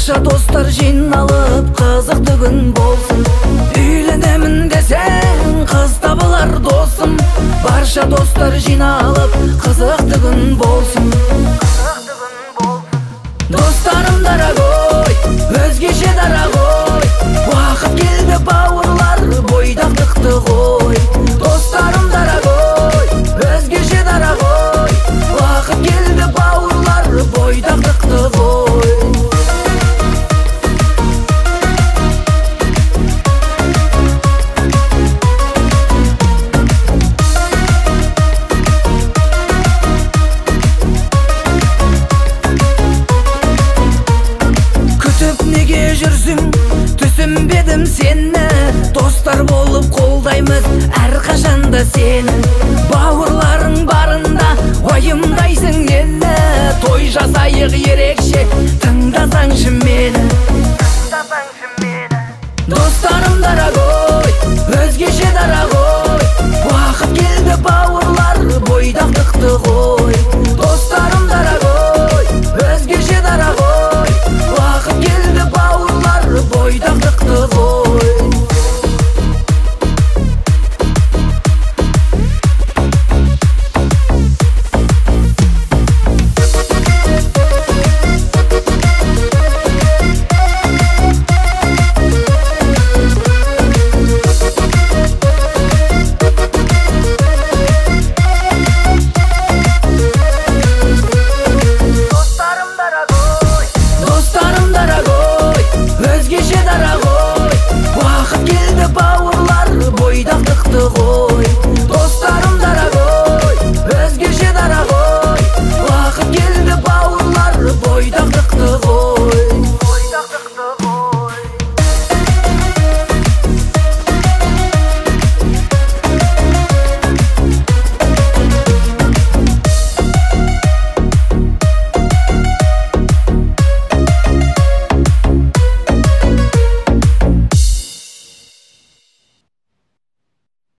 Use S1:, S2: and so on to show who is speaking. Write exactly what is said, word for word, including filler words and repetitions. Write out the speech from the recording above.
S1: Барша достар жиналып қызықты күн болсын. Үйленемін десең қыз табылар досым. Барша достар жиналып қызықты күн болсын. Достарым дорогой, өзгеше дорогой, уақыт келді бауырлар, бойдақтықты ғой. Достарым дорогой, өзгеше дорогой, уақыт келді бауырлар, бойдақтықты ғой. Неге жүрсің, түсінбедім сені. Достар болып қолдаймыз әрқашанда сені. Бауырларың барында уайымдайсың нені. Той жасайық ерекше, тыңдасаңшы мені. Достарым дорогой, өзгеше дорогой,